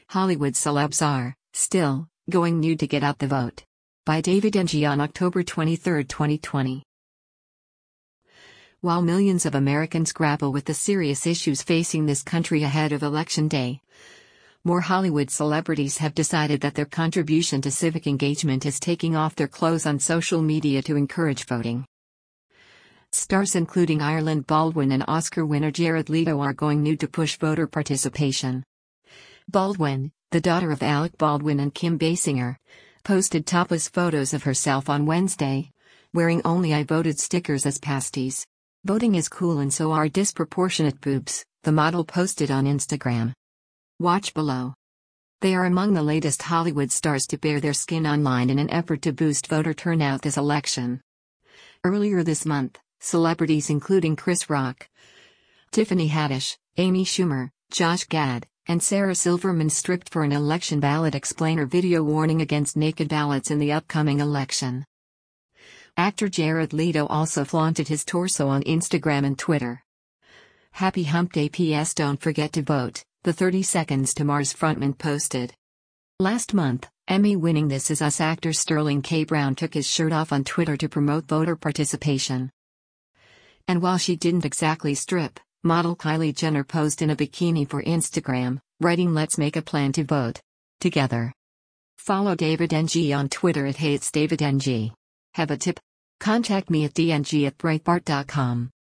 Hollywood celebs are, still, going nude to get out the vote. By David Ng on October 23, 2020. While millions of Americans grapple with the serious issues facing this country ahead of Election Day, more Hollywood celebrities have decided that their contribution to civic engagement is taking off their clothes on social media to encourage voting. Stars including Ireland Baldwin and Oscar winner Jared Leto are going nude to push voter participation. Baldwin, the daughter of Alec Baldwin and Kim Basinger, posted topless photos of herself on Wednesday, wearing only "I voted" stickers as pasties. "Voting is cool and so are disproportionate boobs," the model posted on Instagram. Watch below. They are among the latest Hollywood stars to bare their skin online in an effort to boost voter turnout this election. Earlier this month, celebrities including Chris Rock, Tiffany Haddish, Amy Schumer, Josh Gad, and Sarah Silverman stripped for an election ballot explainer video warning against naked ballots in the upcoming election. Actor Jared Leto also flaunted his torso on Instagram and Twitter. "Happy Hump Day, PS don't forget to vote," the 30 Seconds to Mars frontman posted. Last month, Emmy-winning This Is Us actor Sterling K. Brown took his shirt off on Twitter to promote voter participation. And while she didn't exactly strip, model Kylie Jenner posed in a bikini for Instagram, writing "Let's make a plan to vote together." Follow David Ng on Twitter at @HatesDavidNG. Have a tip? Contact me at dng@breitbart.com.